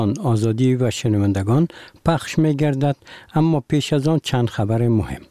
آزادی و شنوندگان پخش می گردد، اما پیش از آن چند خبر مهم.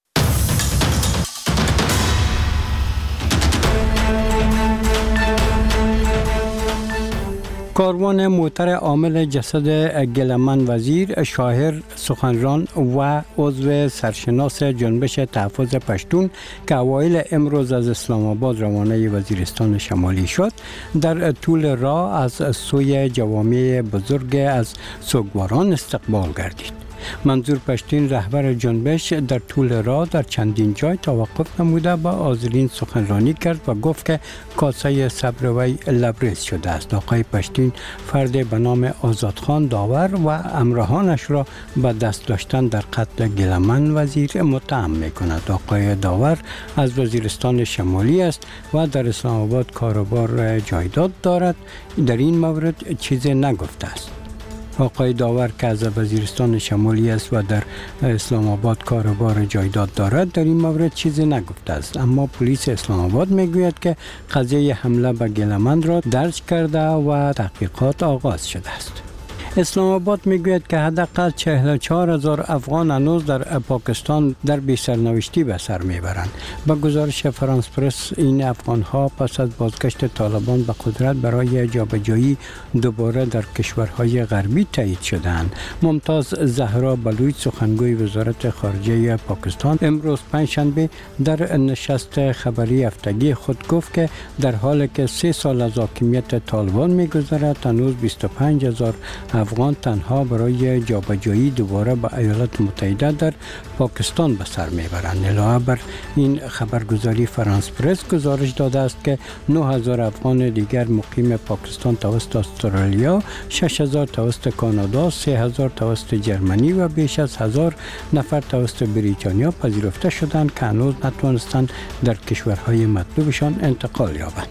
کاروان موتر عامل جسد گلمن وزیر شاهر سخنران و عضو سرشناس جنبش تحفظ پشتون که اوایل امروز از اسلام آباد روانه وزیرستان شمالی شد، در طول راه از سوی جوامع بزرگ از سوگواران استقبال گردید. منظور پشتین رهبر جنبش در طول راه در چندین جای توقف نموده با حاضرین سخنرانی کرد و گفت که کاسه صبر وی لبریز شده است. آقای پشتین فرد به نام آزادخان داور و همراهانش را به دست داشتن در قتل گلمن وزیر متهم می کند. آقای داور از وزیرستان شمالی است و در اسلام آباد کاروبار جایداد دارد. در این مورد چیزی نگفته است. آقای داور که از وزیرستان شمالی است و در اسلام آباد کاروبار جایداد دارد در این مورد چیزی نگفته است، اما پلیس اسلام آباد میگوید که قضیه حمله به گلمن را درج کرده و تحقیقات آغاز شده است. اسلام آباد میگوید که حداقل 44,000 افغان هنوز در پاکستان در بی سرنوشتی به سر میبرند. با گزارش فرانس پرس، این افغان ها پس از بازگشت طالبان به قدرت برای جابجایی دوباره در کشورهای غربی تایید شدند. ممتاز زهرا بلوچ، سخنگوی وزارت خارجه پاکستان، امروز پنجشنبه در نشست خبری هفتگی خود گفت که در حالی که 3 سال از حاکمیت طالبان میگذرد، هنوز 25,000 افغان تنها برای جابجایی دوباره به ایالات متحده در پاکستان به سر میبرند. علاوه بر این خبرگزاری فرانس پرس گزارش داده است که 9,000 افغان دیگر مقیم پاکستان توسط استرالیا، 6,000 توسط کانادا، 3,000 توسط جرمنی و بیش از 1,000 نفر توسط بریتانیا پذیرفته شدند که هنوز نتوانستند در کشورهای مطلوبشان انتقال یابند.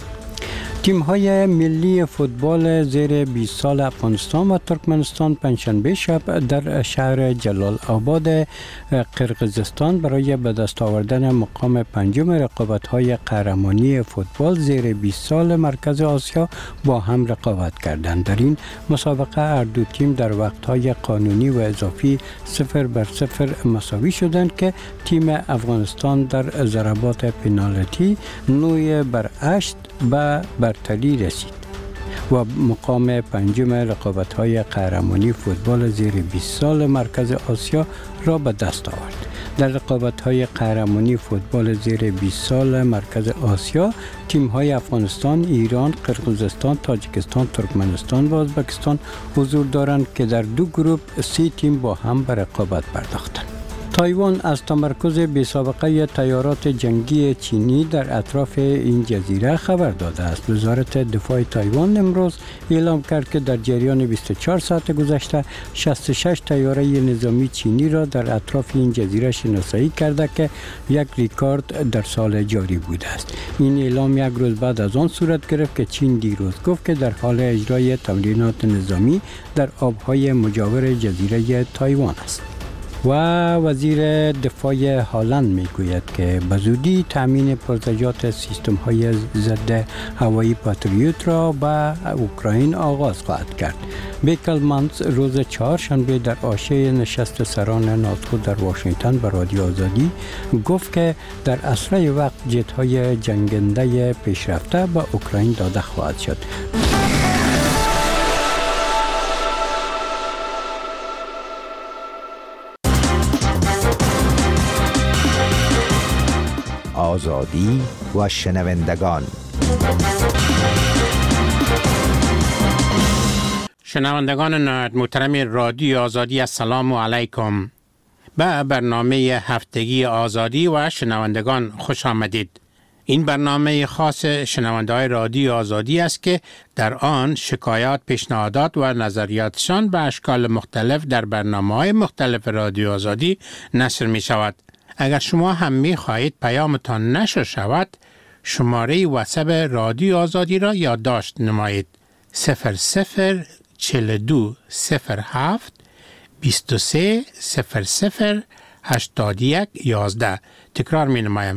تیم‌های ملی فوتبال زیر 20 سال افغانستان و ترکمنستان پنجشنبه شب در شهر جلال آباد قرقیزستان برای به دست آوردن مقام پنجم رقابت‌های قهرمانی فوتبال زیر 20 سال مرکز آسیا با هم رقابت کردند. در این مسابقه هر دو تیم در وقت‌های قانونی و اضافی 0-0 مساوی شدند که تیم افغانستان در ضربات پنالتی 9-8 به برتری رسید و مقام پنجم رقابت‌های قهرمانی فوتبال زیر 20 سال مرکز آسیا را به دست آورد. در رقابت‌های قهرمانی فوتبال زیر 20 سال مرکز آسیا، تیم‌های افغانستان، ایران، قرقیزستان، تاجیکستان، ترکمنستان و ازبکستان حضور دارند که در دو گروه 3 تیم با هم به رقابت پرداختند. تایوان از تمرکز بی‌سابقه طیارات جنگی چینی در اطراف این جزیره خبر داده است. وزارت دفاع تایوان امروز اعلام کرد که در جریان 24 ساعت گذشته 66 طیاره نظامی چینی را در اطراف این جزیره شناسایی کرده که یک رکورد در سال جاری بوده است. این اعلام یک روز بعد از آن صورت گرفت که چین دیروز گفت که در حال اجرای تمرینات نظامی در آبهای مجاور جزیره تایوان است. و وزیر دفاع هلند میگوید که به زودی تامین پرزجات سیستم های ضد هوایی پاتریوت را به اوکراین آغاز خواهد کرد. بیکلمانس روز چهارشنبه در حاشیه نشست سران ناتو در واشنگتن به رادیو آزادی گفت که در اسرع وقت جت های جنگنده پیشرفته به اوکراین داده خواهد شد. آزادی و شنوندگان. شنوندگان محترم رادیو آزادی، السلام علیکم. به برنامه هفتگی آزادی و شنوندگان خوش آمدید. این برنامه خاص شنونده‌های رادیو آزادی است که در آن شکایات، پیشنهادات و نظریاتشان به اشکال مختلف در برنامه‌های مختلف رادیو آزادی نشر می شود. اگر شما هم می خواهید پیامتان نشر شود، شماره واتساپ رادیو آزادی را یادداشت نمایید. 004207 23 00 81 11. تکرار می نمایم.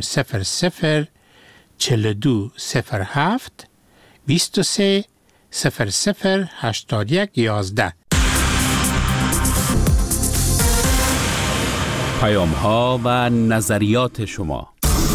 004207 23 00 81 11. پیام‌ها و نظریات شما.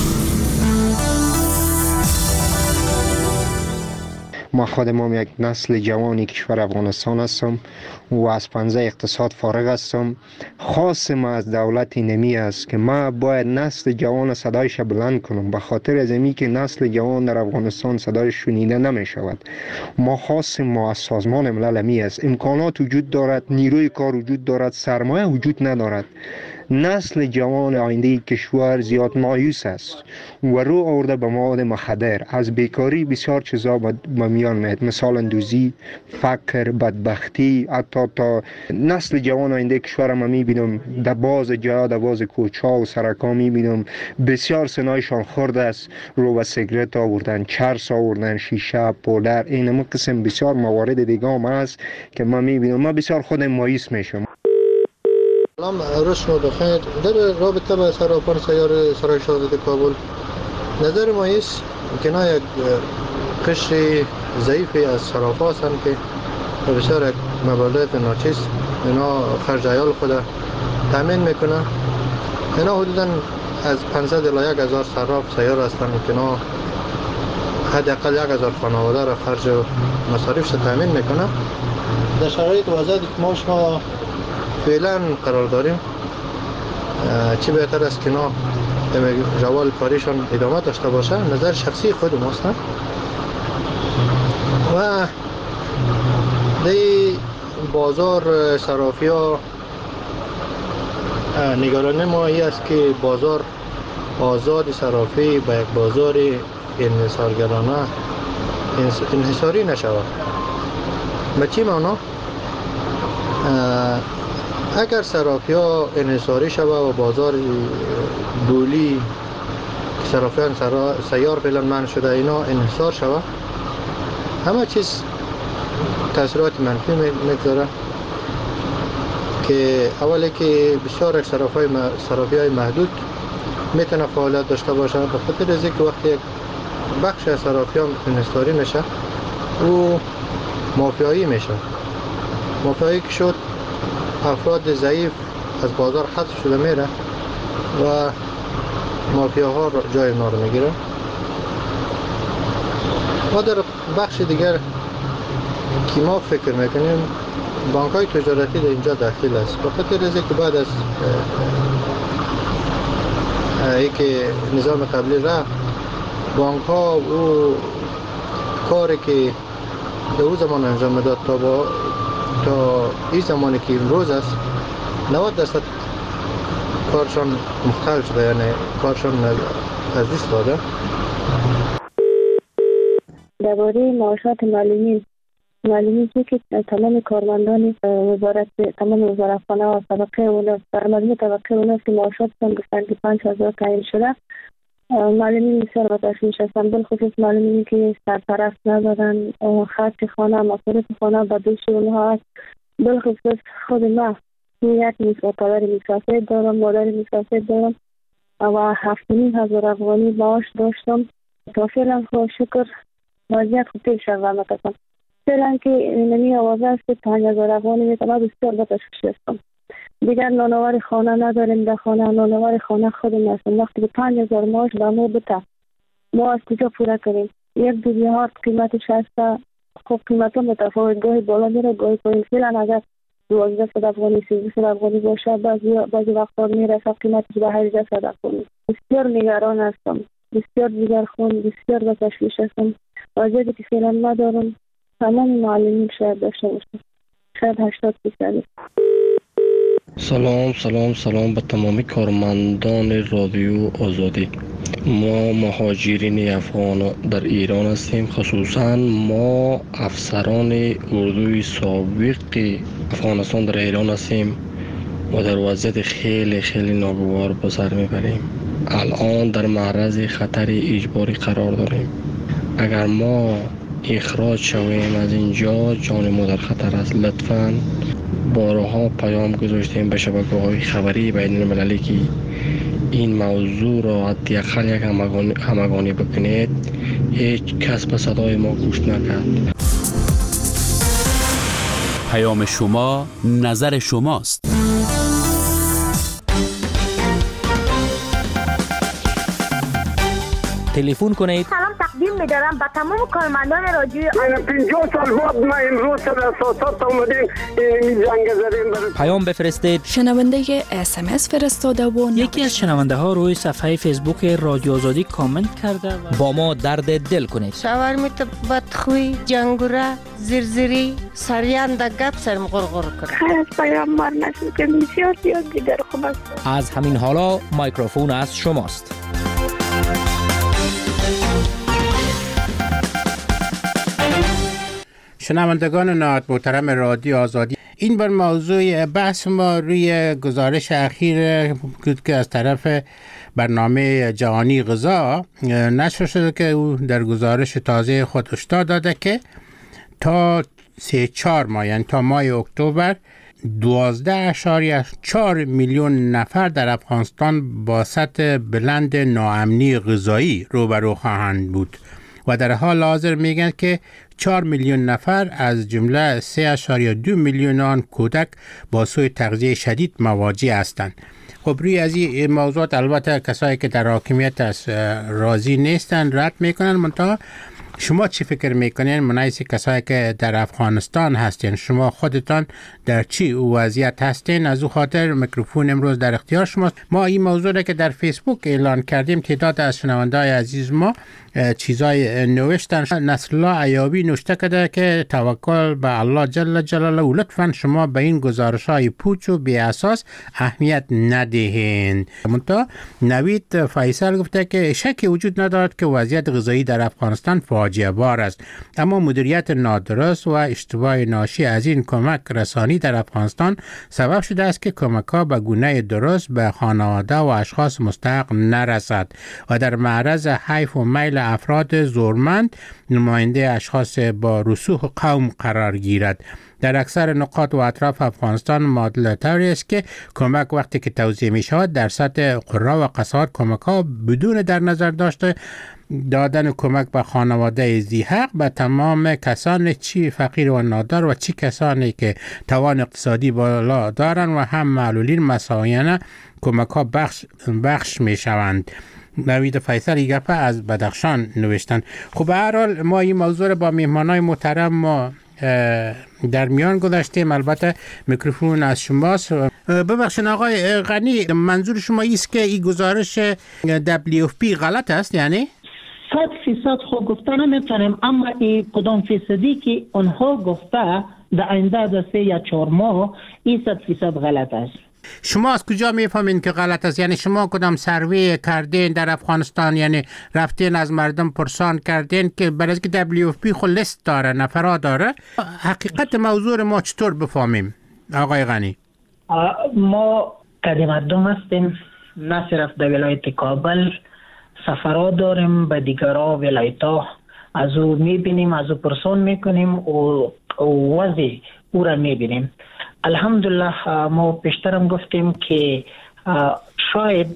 ما خودم یک نسل جوانی کشور افغانستان هستم و از پنجه اقتصاد فارغ هستم. خاص ما از دولت نمی است که ما باید نسل جوان صدایش بلند کنم، به خاطر از اینکه که نسل جوان در افغانستان صدایش شنیده نمی شود. ما خاص ما از سازمان ملل می است. امکانات وجود دارد، نیروی کار وجود دارد، سرمایه وجود ندارد. نسل جوان آینده کشور زیاد مایوس است و رو آورده به مواد مخدر. از بیکاری بسیار چیزا به میان میاد، مثال اندوزی، فقر، بدبختی. حتی تا نسل جوان آینده کشور ما میبینم در باز جا، در باز کوچا و سرکا میبینم بسیار سنایشان خورده است، رو به سیگرت آوردن، چرس آوردن، شیشه، پودر، این قسم بسیار موارد دیگه هم هست که ما میبینم. ما بسیار خود مایوس میشم. سلام، روز شما بخیر. در رابطه با صرافان سیار سرای شهادت کابل، نظر ما است که اینا یک قشر ضعیفی از صرافا هستند که بسیار یک مبالغ ناچیز اینا خرج عیال خود تامین میکنه. اینا حدودا از 500 الی 1000 صراف سیار هستند که اینا حداقل 1000 خانواده را خرج و مصارفش تامین میکنه. در شرایط وضعیتی که ما شما فعلا قرار داریم، چی بهتر است که اینا روال کاریشان ادامه داشته باشه. نظر شخصی خود ماست و دی بازار صرافی ها نگرانی ما ای است که بازار آزاد صرافی به یک بازار انحصارگرانه انحصاری نشود. به چی معنا؟ اگر صرافی ها انحصاری شود و بازار دولی صرافیان سیار فعلا منع شده اینا انحصار شود، همه چیز تاثیرات منفی میگذاره. که اولی که بسیار صرافی های محدود میتونه فعالیت داشته باشه، به خاطر از اینکه وقتی یک بخش از صرافیان انحصاری میشه او مافیایی میشه. مافیایی که شد افراد ضعیف از بازار حذف شده میره و مافیاها جای اونا رو میگیره. ما در بخش دیگر که ما فکر میکنیم بانک های تجارتی در اینجا داخل است، به خاطر از اینکه بعد از اینکه نظام قبلی رفت بانک ها او کاری که در او زمان انجام میداد تا این زمانی که امروز است 90% کارشان مختل شده، یعنی کارشان از دست داده. درباره معاشات معلومی که تمام کارمندان تمام وزارتخانه و طبقه اولاد معلومی طبقه اولاد که معاشاتشان گفتن که 5000 تعیین شده، معلومی بسیار به تشویش هستن. بالخصوص معلومی که سرپرست ندارن، خرج خانه، مصارف خانه به دوش اونها هست. بالخصوص خود ما یک پدر مسافر دارم، مادر مسافر دارم و 7500 افغانی معاش داشتم. تا فعلا خود شکر وضعیت خوب پیش روان است. فعلا که نمی آوازه است که 5000 افغانی میتونه بسیار به تشویش هستم. دیگر نانوار خانه نداریم، در خانه نانوار خانه خودم هستم. وقتی که 5000 معاش به ما بده ما از کجا پوره کنیم؟ یک دوبیهات قیمتش هست، خب قیمت ها متفاوت، گاهی بالا میره گاهی پایین. فعلا اگر 1200 افغانی 1300 افغانی باشه بعضی وقتا میرسه قیمتش به 1800 افغانی. بسیار نگران هستم، بسیار دیگرخوان، بسیار به تشویش هستم. وضعیتی که فعلا ندارم تمام معلمین شاید داشته باشم، شاید 80%. سلام به تمامی کارمندان رادیو آزادی. ما مهاجرین افغان در ایران هستیم، خصوصا ما افسران اردوی سابق افغانستان در ایران هستیم و در وضعیت خیلی ناگوار به سر میبریم. الان در معرض خطر اجباری قرار داریم. اگر ما اخراج شویم از اینجا جان ما در خطر است. لطفاً بارها پیام گذاشتیم به شبکه‌های خبری بین المللی که این موضوع را حداقل یک همگانی بکنید. هیچ کس به صدای ما گوش نکرد. پیام شما نظر شماست. تلفن کنید. سلام تقدیم می‌دارم به تمام کارمندان رادیو. 50 سال بعد ما امروز سر اساسات اومدیم این جنگ زدیم. پیام بفرستید. شنونده SMS فرستاده و یکی از شنونده ها روی صفحه فیسبوک رادیو آزادی کامنت کرده با ما درد دل کنید. شاورمیت بدخوی، جنگوره، زرزری، سریان دا گپ سرم غرغر کنه. خیلی از پیام مار نشد که بسیار دیگر خوب است. از همین حالا مایکروفون از شماست. شنوندگان نهایت محترم رادیو آزادی، این بر موضوع بحث ما روی گزارش اخیر بود که از طرف برنامه جهانی غذا نشر شده که او در گزارش تازه خود هشدار داده که تا 3-4 ماه، یعنی تا ماه اکتبر، 12.4 میلیون نفر در افغانستان با سطح بلند ناامنی غذایی روبرو خواهند بود و در حال حاضر میگن که 4 میلیون نفر از جمله 3.2 میلیون آن کودک با سوء تغذیه شدید مواجه هستند. خب روی از این موضوعات البته کسایی که در حاکمیت است راضی نیستن، رد میکنن. منتها شما چی فکر میکنین منایسی کسایی که در افغانستان هستین؟ شما خودتان در چی وضعیت هستین؟ از او خاطر میکروفون امروز در اختیار شماست. ما این موضوع را که در فیسبوک اعلان کردیم، تعداد از شنونده‌های عزیز ما چیزای نوشتن. نصرالله ایابی نوشته کرده که توکل به الله جل جلاله و لطفاً شما به این گزارش‌های پوچ و بی اساس اهمیت ندهین. منتها نوید فیصل گفته که شکی وجود ندارد که وضعیت غذایی در افغانستان فاجعه بار است، اما مدیریت نادرست و اشتباه ناشی از این کمک رسانی در افغانستان سبب شده است که کمک‌ها به گونه درست به خانواده و اشخاص مستحق نرسد و در معرض حیف و میل افراد زورمند نماینده اشخاص با رسوخ قوم قرار گیرد. در اکثر نقاط و اطراف افغانستان معادله طوری است که کمک وقتی که توزیع می شود در سطح قره و قصات کمک ها بدون در نظر داشته دادن کمک به خانواده ذی حق به تمام کسان چی فقیر و نادار و چی کسانی که توان اقتصادی بالا دارند و هم معلولین مساویانه کمک ها بخش می شوند. نوید فیصل گپه از بدخشان نوشتن. خب به هر حال ما این موضوع با میهمانای محترم ما در میان گذاشتیم. البته میکروفون از شماست. ببخشید آقای غنی، منظور شما ایست که این گزارش WFP غلط است؟ یعنی 100% خود گفته نمیتونیم، اما این کدام فیصدی که اونها گفته در آینده در 3 یا 4 ماه این 100% غلط است. شما از کجا میفهمین که غلط است؟ یعنی شما کدام سروی کردین در افغانستان؟ یعنی رفتین از مردم پرسان کردین که برای که WFP خود لیست داره، نفرات داره؟ حقیقت موضوع ما چطور بفهمیم آقای غنی؟ ما که مردم هستیم، نه صرف در ولایت کابل، سفرات داریم به دیگرها ولایت‌ها، از او میبینیم، از او پرسان میکنیم و وضع او را میبینیم. الحمدلله ما پیشترم گفتیم که شاید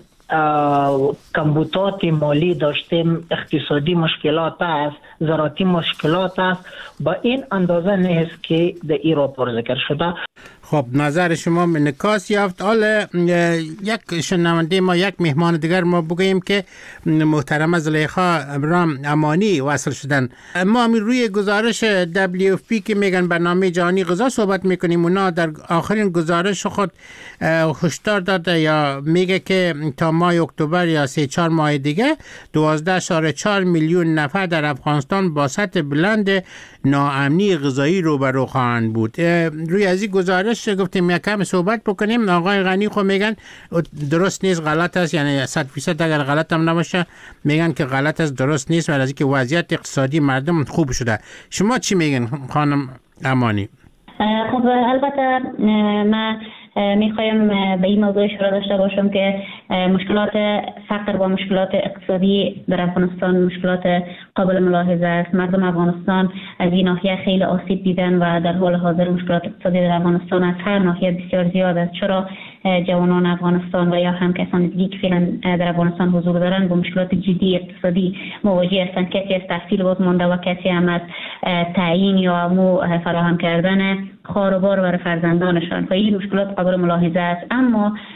کمبودات مالی داشتیم، اقتصادی مشکلات است، زراعتی مشکلات است، با این اندازه نیست که در این راپور ذکر شده. خب نظر شما انعکاس یافت. حالا یک شنونده ما، یک مهمان دیگر ما بگوییم که محترم زلیخا ابراهیم امانی وصل شدن. ما روی گزارش WFP که میگن برنامه جهانی غذا صحبت میکنیم، اونا در آخرین گزارش خود هشدار داده یا میگه که تا ماه اکتبر یا 3-4 ماه دیگه 12.4 میلیون نفر در افغانستان با سطح بلند ناامنی غذایی روبرو خواهند بود. روی از این گزارش گفتیم یک کم صحبت بکنیم. آقای غنی خو میگن درست نیست، غلط است، یعنی 100% اگر غلط هم نباشه میگن که غلط است، درست نیست، ولی از اینکه وضعیت اقتصادی مردم خوب شده. شما چی میگن خانم امانی؟ خب البته من میخوایم به این موضوع اشاره داشته باشم که مشکلات فقر و مشکلات اقتصادی در افغانستان مشکلات قابل ملاحظه است. مردم افغانستان از این ناحیه خیلی آسیب دیدن و در حال حاضر مشکلات اقتصادی در افغانستان از هر ناحیه بسیار زیاد است. چرا جوانان افغانستان و یا هم کسان دیگه که فعلا در افغانستان حضور دارند با مشکلات جدی اقتصادی مواجه هستند. کسی از تحصیل باز مانده و کسی هم از تعیین یا فراهم کردن خانوار برای فرزندانشان و این مشکلات قابل ملاحظه است. اما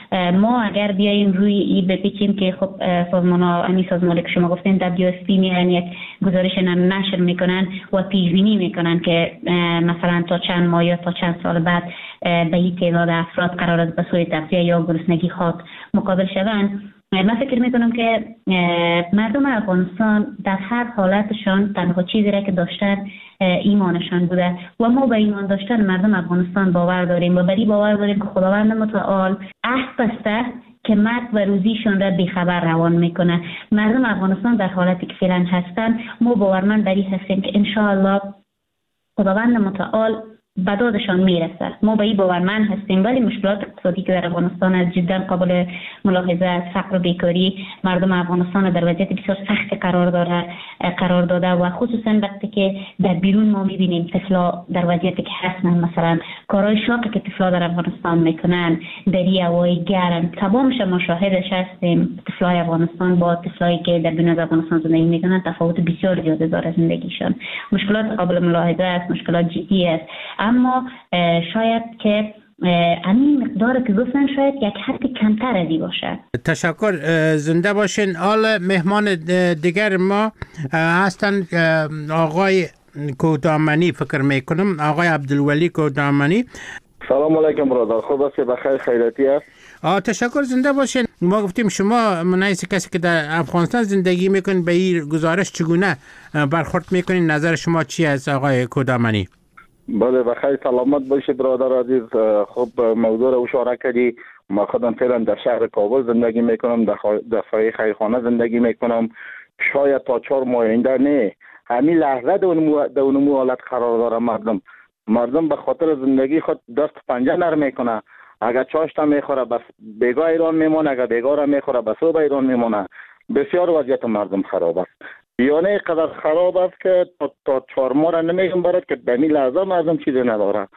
ما اگر بیاییم روی این بپیچیم که خب سازمان که شما گفتین WSP میرن یک گزارش نشر میکنن و پیش بینی میکنن که مثلا تا چند ماه یا تا چند سال بعد به این تعداد افراد قرار است به سوی تغذیه یا گرسنگی خاک مقابل شوند. من فکر میکنم که مردم افغانستان در هر حالتشان تنها چیزی را که داشتن ایمانشان بوده و ما به ایمان داشتن مردم افغانستان باور داریم و بری باور داریم که خداوند متعال عهد بسته که مرگ و روزیشون را بیخبر روان میکنه. مردم افغانستان در حالتی که فعلا هستن ما باورمند بری هستیم که انشاءالله خداوند متعال به دادشان میرسه. ما به این باورمند هستیم، ولی مشکلات اقتصادی که در افغانستان از جدا قابل ملاحظه است. فقر و بیکاری مردم افغانستان در وضعیت بسیار سخت قرار داده و خصوصا وقتی که در بیرون ما میبینیم طفلا در وضعیتی که هستن، مثلا کارهای شاقی که طفلا در افغانستان میکنن در هوای گرم، تمامش ما شاهدش هستیم. طفلای افغانستان با طفلایی که در بیرون افغانستان زندگی میکنن تفاوت بسیار زیاده داره زندگیشان. مشکلات قابل ملاحظه است، مشکلات جدی است، اما شاید که همین مقدار که گفتن شاید یک حد کمتر ازی باشه. تشکر، زنده باشین. حال مهمان دیگر ما هستن آقای کودامنی، فکر میکنم آقای عبدالولی کودامنی. سلام علیکم برادر، خوب است که بخیر خیراتی است؟ تشکر، زنده باشین. ما گفتیم شما منایس کسی که در افغانستان زندگی میکنین به این گزارش چگونه برخورد میکنین؟ نظر شما چی است آقای کودامنی؟ بله بخیر سلامت باشید برادر عزیز. خب موضوع رو اشاره کردی. ما خودم فعلا در شهر کابل زندگی میکنم، در سایه خیرخانه زندگی میکنم. شاید تا 4 ماه آینده نه، همین لحظه در اون حالت قرار داره. مردم به خاطر زندگی خود دست پنجه نرم میکنه. اگر چاشت میخوره بس بیگاه ایران میمونه، اگر بیگاه را میخوره بس صبح ایران میمونه. بسیار وضعیت مردم خراب است، یعنی قدر خراب است که تا 4 ماه را نمیگم برات که به این لحظه مردم چیزی نداره.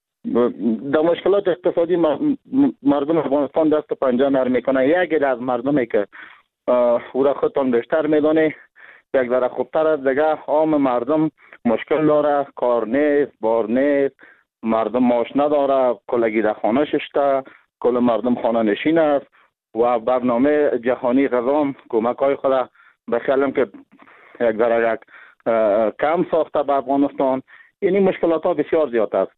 در مشکلات اقتصادی مردم افغانستان دست پنجه نرم میکنه. یکی از مردمی که او را خودتان بیشتر میدونه یک ذره خوبتر از دیگه عام مردم مشکل داره، کار نیست، بار نیست، مردم معاش نداره، کلگی در خانه ششته، کل مردم خانه نشین است و برنامه جهانی غذا کمک های خود به خیالم که یک ذره کم ساخته به افغانستان. این مشکلات ها بسیار زیاد است.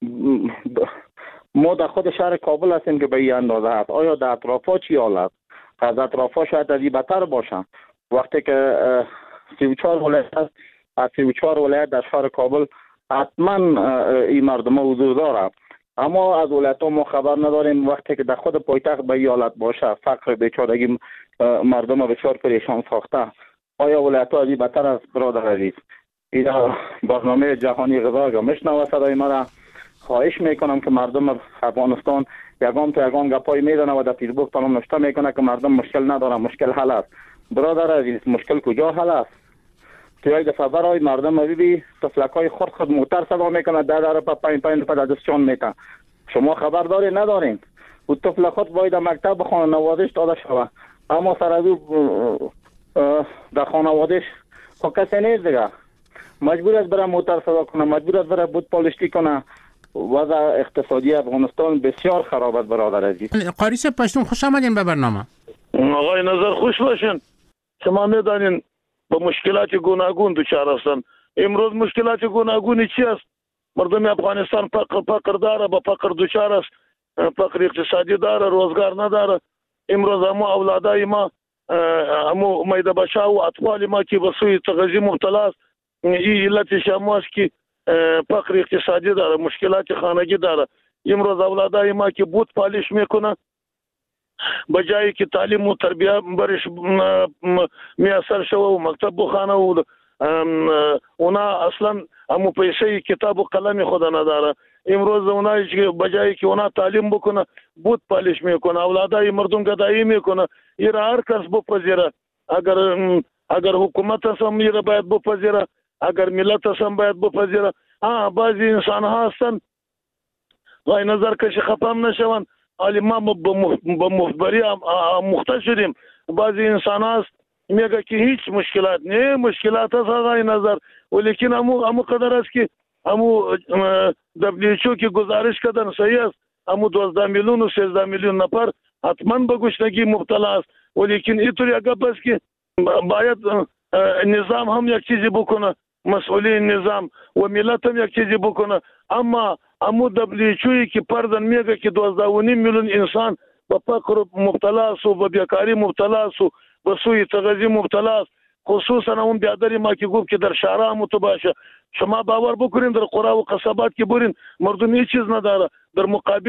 ما در خود شهر کابل هستیم که به این اندازه هست. آیا در اطراف ها چی حال است؟ از اطراف ها شاید از این بدتر باشن. وقتی که 34 ولایت است، از 34 ولایت در شهر کابل حتما این مردم ها حضور داره، اما از ولایت ها ما خبر نداریم. وقتی که در خود پایتخت به این حالت باشه، فقر بیچارگی مردم ها بسیار پریشان ساخته، آیا ولایت ها از این بدتر است برادر عزیز؟ این برنامه جهانی غذا اگر میشنوه صدای مرا، خواهش میکنم که مردم افغانستان یگان تا یگان گپای میدنه و در فیسبوک تمام نشته میکنه که مردم مشکل نداره. مشکل حل است برادر عزیز. مشکل کجا حل است؟ توی دفعه برای مردم ببینی تفلکای خود موتر صدا میکنه، در پا پایین پا دستشان میتن. شما خبر داری ندارین؟ او طفل خود باید مکتب به خانوادهش داده شوه، اما سر از او در خانوادهش خب کسی نیست دیگه. مجبور است برای موتر صدا کنه، مجبور است برای بود پالشتی کنه. وضع اقتصادی افغانستان بسیار خراب است برادر عزیز. قاریس پشتون، خوش آمدین به برنامه. آقای نظر خوش باشین. شما میدانین با مشکلات گوناگون دچار هستند. امروز مشکلات گوناگونی چی است؟ مردم افغانستان فقر داره، با فقر دچار است، فقر اقتصادی داره، روزگار نداره. امروز ما اولادای ما، همو میده بچه و اطفال ما که به سوی تغذیه مبتلا است. این علتش هم است که فقر اقتصادی داره، مشکلات خانگی داره. امروز اولادای ما که بود پالش میکنه، بجایی که تعلیم و تربیه برش میسر شوه و مکتب بخانه و اونا اصلا همو پیسه کتاب و قلم خود نداره. امروز اونا بجایی که اونا تعلیم بکنه بود پالش میکنه، اولادای مردم گدایی میکنه. این هر کس بپذیره، اگر حکومت هم این باید بپذیره، اگر ملت هم باید بپذیره. بعضی انسان ها هستن غای نظر کشی خفم نشون، ولی ما به مخبری محتاج شدیم. بعضی انسان هست میگه که هیچ مشکلات نه، مشکلات هست غای نظر، ولیکن همو قدر است که همو WHO که گزارش کردن صحیح است، همو 12 میلیون و 13 میلیون نفر حتما به گشنگی مبتلا است. ولیکن اینطور یک گپ است که باید نظام هم یک چیزی بکنه، مسئولین نظام و ملت هم یک چیزی بکنه. اما دبلیوچوی که پردن میگه که 12.5 میلیون انسان به فقر مبتلا است و به بیکاری مبتلا است و به سوء تغذیه مبتلا است، خصوصا اون بیادری ما که گفت که در شهرها متباشه. شما باور بکنین در قرا و قصبات که برین مردم هیچ چیز نداره. در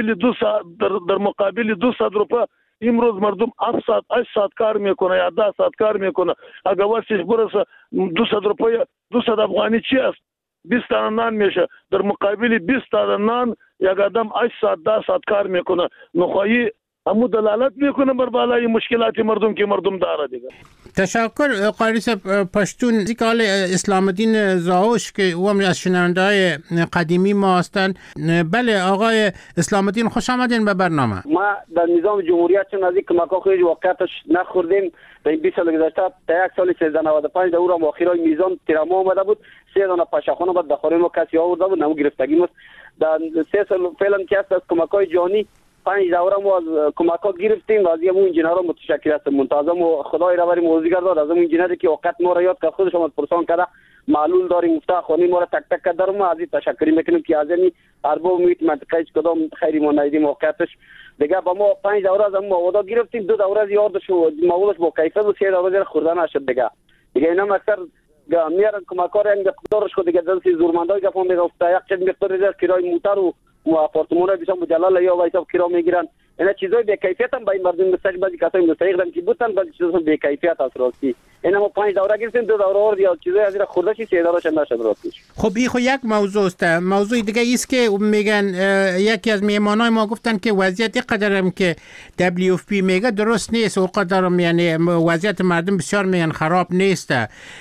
مقابل 200 روپیه امروز مردم 8 ساعت کار میکنه یا 10 ساعت کار میکنه. اگر واسش برسه 200 روپیه 200 افغانی چی است؟ 20 تا نان میشه. در مقابل 20 تا نان یک آدم 8 ساعت 10 ساعت کار میکنه. نخواهی همو دلالت میکنه بر بالای مشکلات مردم که مردم داره دیگه. تشکر قاری صاحب. پشتون زیکال اسلام الدین زاوش که او هم از شنونده‌های قدیمی ما هستند. بله آقای اسلام الدین خوش آمدین به برنامه. ما در نظام جمهوریت چون از این کمک‌ها خیلی واقعیتش نخوردیم. در این 20 سال گذشته تا یک سال 1395 در او را آخرای میزان تیراما آمده بود. 3 دانه پاشخانه بعد داخل ما کسی آورده بود نمو گرفتگی بود. در 3 سال فعلا که است از کمک‌های جهانی 5 دوره ما از کمک‌ها گرفتیم و از همون انجینرها متشکر هستم. منتظم و خدای را بریم موزیگر داد از همون انجینری که وقت ما را یاد کرد خودش هم پرسان کرده معلول داریم مفتاح خانی ما را تک تک کرد. ما از این تشکری میکنیم که از این ارباب میت منطقه کدام خیری ما ندیدیم واقعیتش دیگه. با ما 5 دوره از ما ودا گرفتیم. 2 دوره از یادش و موادش با کیفیت و 3 دوره خوردن نشد دیگه اینا اکثر میارن کمک‌ها را مقدارش خود دیگه دلسی زورمندای گفتم میگفت یک چیز مقدار کرای موتر و آپارتمان‌ها بسیار مجلل یا وایسا کرا میگیرن. اینا چیزای به کیفیت هم با این مردم مستحق بعضی کسای مستحق که بودن بعضی چیزا به کیفیت است راستی. اینا ما 5 دوره گرفتیم 2 دوره اور یا چیزای از این خورده چی 3 دوره نشد راستی. خب این خو یک موضوع است. موضوع دیگه است که میگن یکی از میهمانای ما گفتن که وضعیت اینقدرم که WFP میگه درست نیست و قدرم یعنی وضعیت مردم بسیار میگن خراب نیست.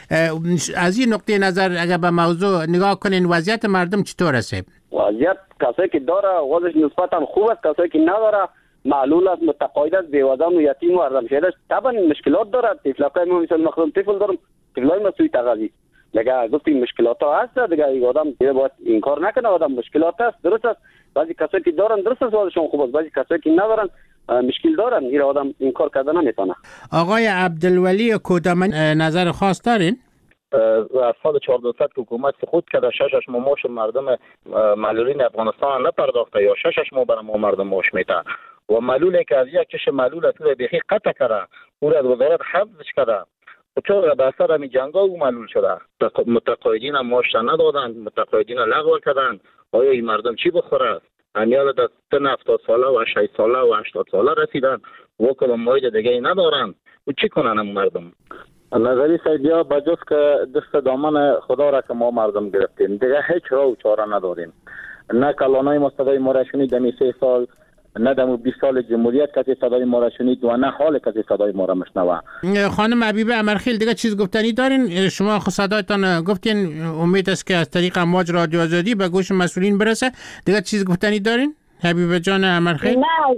از این نقطه نظر اگر به موضوع نگاه کنین وضعیت مردم چطور است؟ وضعیت کسایی که داره وضعش نسبتا خوب است، کسایی که نداره معلول است، متقاعد است، بیوزن و یتیم و ارزم شده است. طبعا مشکلات داره. طفلای ما مثل مخدوم طفل دارم، طفلای ما سوی تغذیه دیگه گفتیم مشکلات ها هست دیگه. این آدم باید این کار نکنه. آدم مشکلات است درست است. بعضی کسایی که دارن درست است وضعشون خوب است، بعضی کسایی که ندارن مشکل دارن. این آدم این کار کردن نمیتونه. آقای عبدالولی کودمان نظر خاص دارین؟ از سال 1400 که حکومت سقوط کرده 6 ماه مردم معلولین افغانستان نپرداخته یا 6 ماه برای ما مردم معاش میده و معلولی که از یک کش معلول است بیخی قطع کرده او را از وزارت حفظش کرده و چون به اثر همین جنگا او معلول شده. متقاعدین هم معاش ندادند، متقاعدین لغو کردند. آیا این مردم چی بخوره؟ همیال در سن 70 ساله و 60 ساله و 80 ساله رسیدن وکل موعد دیگه ندارن و چی کنن هم مردم؟ نظری سیدیا بجز که دست دامن خدا را که ما مردم گرفتیم دیگه هیچ راه و چاره نداریم. نه کلانای ما صدای ما را شنید دمی 3 سال، نه دمو 20 سال جمهوریت کسی صدای ما را شنید و نه حال کسی صدای ما را مشنوه. خانم حبیبه امرخیل دیگه چیز گفتنی دارین؟ شما خود صدایتان گفتین، امید است که از طریق امواج رادیو آزادی به گوش مسئولین برسه. دیگه چیز گفتنی دارین حبیبه جان امرخیل؟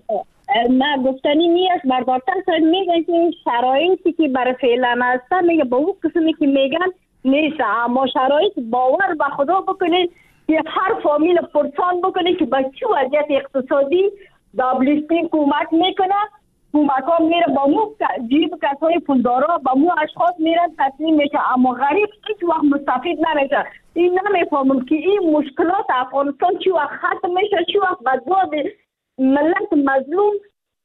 نه گفتنی نیست. بردارتر ساید میگن که شرایطی که برای فعلا هستن میگه با اون قسمی که میگن نیست. اما شرایط باور به خدا بکنید که هر فامیل پرسان بکنید که با چه وضعیت اقتصادی WFP کمک میکنه. کمک ها میره با مو جیب کسای پولدارا با مو اشخاص میرن تسلیم میشه اما غریب هیچ وقت مستفید نمیشه. این نمیفهمم که این مشکلات افغانستان چی وقت ختم میشه، چی وقت به ملت مظلوم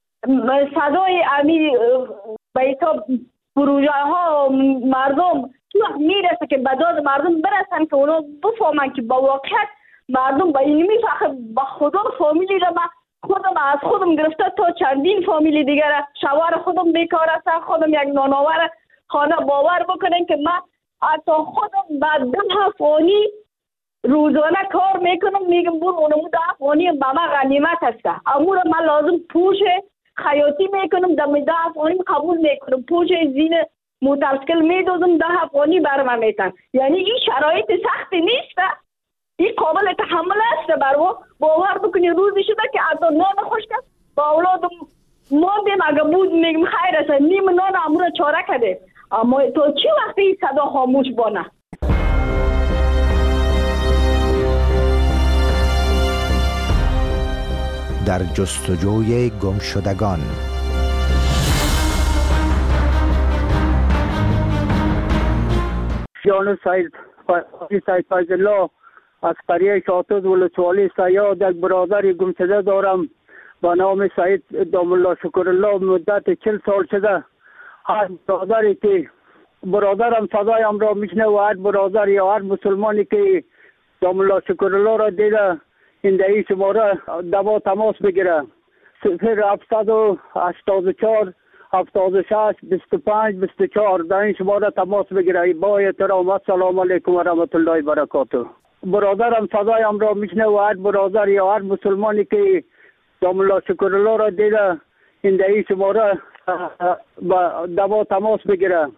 صدای امیر بیتا پروژه ها مردم چی وقت میرسه که به داد مردم برسن که اونا بفهمن که با واقعیت مردم با این میفخر. با خدا فامیلی را من خودم از خودم گرفته تا چندین فامیلی دیگر شوهر خودم بیکار است، خودم یک نانآور خانه. باور بکنین که من حتی خودم بعد 10 افغانی روزانه کار میکنم میگم بود اونمو 10 افغانی به من غنیمت است. امور من لازم پوش خیاطی میکنم دم 10 افغانی قبول میکنم، پوش زین موترسکل میدوزم 10 افغانی برام میتن. یعنی این شرایط سختی نیست، این قابل تحمل است. برو باور بکنی روزی شده که از نان خوش کرد با اولادم ماندیم اگه بود میگم خیر است نیم نان امور چاره کده. اما تو چی وقتی صدا خاموش بانه؟ در جستجوی گمشدگان جان سید فیض الله از قریه شاطد ولسوالی سیاد یک برادر گمشده دارم با نام سید دام الله شکر الله. مدت 40 سال شده هر برادری که برادرم صدایم را میشنه و هر برادر یا هر مسلمانی که دام الله شکر الله را دیده این دهی شماره دوا تماس بگیره 0784 76 25 24 در این شماره تماس بگیره. با احترام السلام علیکم و رحمت الله و برکاته. برادرم صدایم را میشنه و هر برادر یا هر مسلمانی که دام الله شکر الله را دیده این دهی شماره دوا تماس بگیره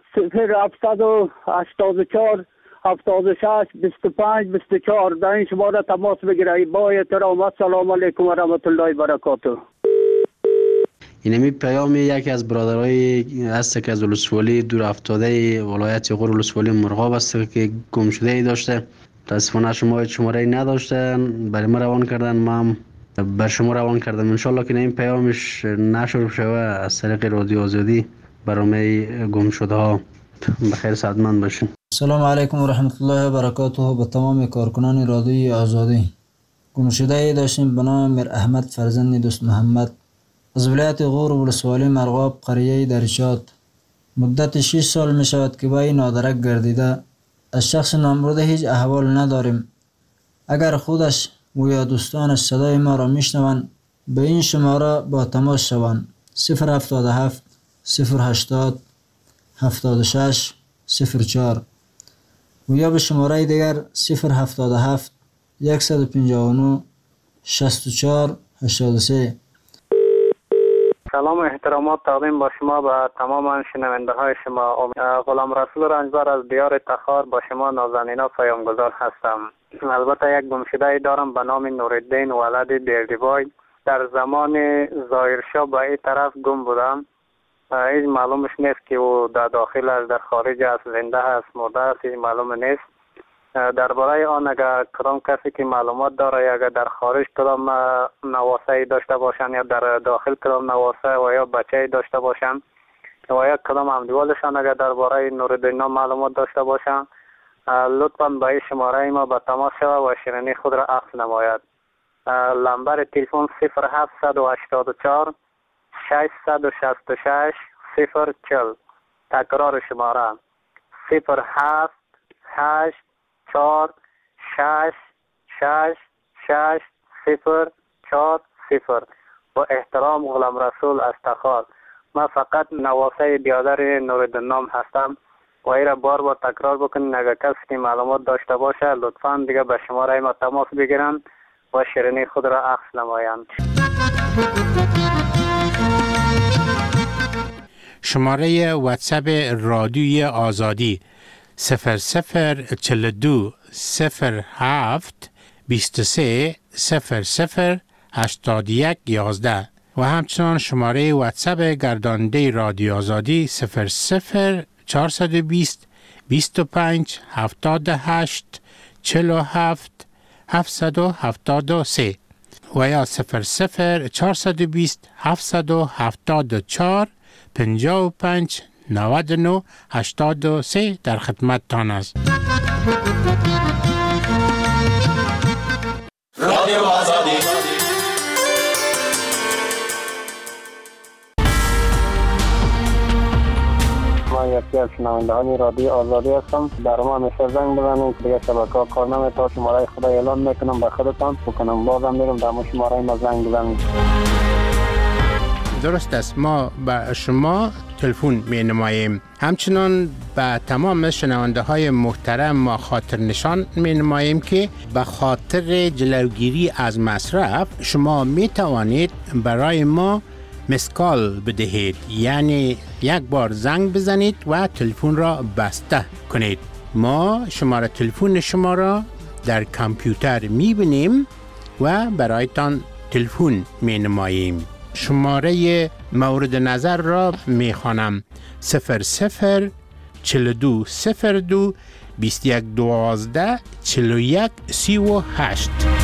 0784 76 25 24 در این شماره تماس بگیره. با احترام السلام علیکم و رحمت الله و برکاته. اینمی پیام یکی از برادرای هست که از ولسوالی دور افتاده ولایت غور ولسوالی مرغاب است که گم شده ای داشته. متاسفانه شماره نداشته، برای ما روان کردن، ما هم بر شما روان کردم. انشالله که این پیامش نشر شوه از طریق رادیو آزادی برای گم شده ها. بخیر سعادتمند باشین. سلام علیکم و رحمت الله و برکاته. به تمام کارکنان رادیوی آزادی. گم شده ای داشتیم به نام میر احمد فرزند دوست محمد از ولایت غور ولسوالی مرغاب قریه درشات. مدت 6 سال می شود که با این نادرک گردیده. از شخص نامبرده هیچ احوال نداریم. اگر خودش و یا دوستانش صدای ما را میشنوند به این شماره با تماس شوند 077 080 76 04 و یا به شماره دیگر 077 159 64 83. سلام و احترامات تقدیم با شما به تمام شنونده های شما. غلام رسول رنجبر از دیار تخار با شما نازنینا پیامگذار هستم. البته یک گمشده دارم به نام نورالدین ولد بیردیبای. در زمان ظاهرشاه به این طرف گم بودم. هیچ معلومش نیست که او در داخل است، در خارج است، زنده است، مرده است، هیچ معلوم نیست. درباره آن اگر کدام کسی که معلومات داره یا اگر در خارج کدام نواسه داشته باشن یا در داخل کدام نواسه و یا بچه داشته باشن و یا کدام همدیوالشان اگر درباره نورالدین معلومات داشته باشن لطفاً به این شماره ما به تماس شود و شیرینی خود را اخذ نماید. لمبر تلفن 0784 666 040. تکرار شماره 078 4 6 6 6 0 4 0. با احترام غلام رسول از تخار. من فقط نواسه بیادر نورالدین نام هستم و ای را بار بار تکرار بکنین. اگر کسی که معلومات داشته باشه لطفاً دیگه به شماره ما تماس بگیرن و شیرینی خود را اخذ نمایند. شماره واتساپ رادیوی آزادی 0042 07 23 00 81 11 و همچنان شماره واتساپ گرداننده رادیو آزادی 00 420 25 78 47 773 و یا 00 420 774 55 99 83 در خدمت تان است. رادیو آزادی. ما یکی از شنوندهان رادیو آزادی هستم. در ما همیشه زنگ بزنید که دیگه شبکه‌ها کار نمی‌کنه. شماره خود اعلان میکنم به خودتان بکنم بازم میرم در شماره ما زنگ بزنید. درست است، ما به شما تلفن می نماییم. همچنان به تمام شنونده های محترم ما خاطر نشان می نماییم که به خاطر جلوگیری از مصرف شما می توانید برای ما مسکال بدهید، یعنی یک بار زنگ بزنید و تلفن را بسته کنید. ما شماره تلفن شما را در کامپیوتر می بینیم و برایتان تلفن می نماییم. شماره مورد نظر را می خوانم 00 42 02 21 12 41 38.